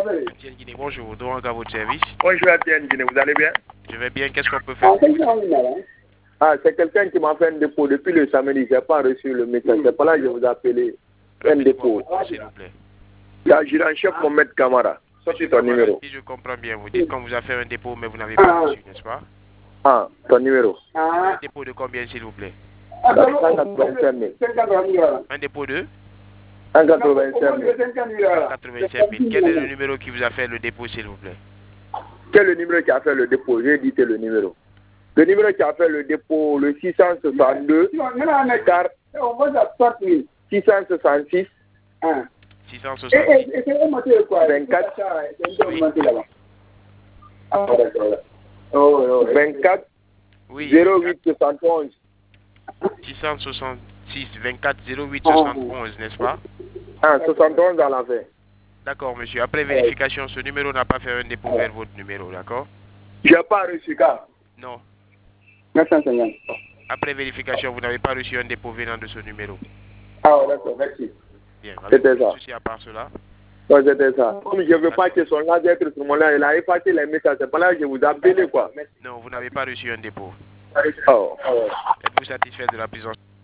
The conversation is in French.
Etienne Guinée, bonjour. Donc, à votre service. Bonjour Etienne Guinée, vous allez bien? Je vais bien. Qu'est-ce qu'on peut faire pour vous? Ah, c'est quelqu'un qui m'a fait un dépôt depuis le samedi. Je n'ai pas reçu le message. C'est pas là que je vous ai appelé. Un dépôt. S'il vous plaît. L'adjudant-chef Mohamed Kamara. Ça, c'est ton numéro. Si je comprends bien, vous dites qu'on vous a fait un dépôt, mais vous n'avez pas reçu, n'est-ce pas? Ah, ton numéro. Un dépôt de combien, s'il vous plaît? 185 000. Un dépôt de 185 000. 87 000. Quel est le numéro qui vous a fait le dépôt, s'il vous plaît? Quel est le numéro qui a fait le dépôt? J'ai dit le numéro. Le numéro qui a fait le dépôt, le 662 car 666 666 24 24 oui, 08 71. 666 24 08 71, n'est-ce pas? Ah, 71 à la fin. D'accord, monsieur. Après vérification, ce numéro n'a pas fait un dépôt vers votre numéro, d'accord? Je n'ai pas reçu car. Non. 950. Après vérification, vous n'avez pas reçu un dépôt venant de ce numéro. Ah, d'accord, merci. Bien. C'était ça. Souci à part cela. Non, c'était ça. Comme je ne veux pas que son laser être sur mon là, il a effacé les messages. C'est pas là que je vous ai appelé, quoi. Non, vous n'avez pas reçu un dépôt. Oh. Êtes-vous satisfait de la prise en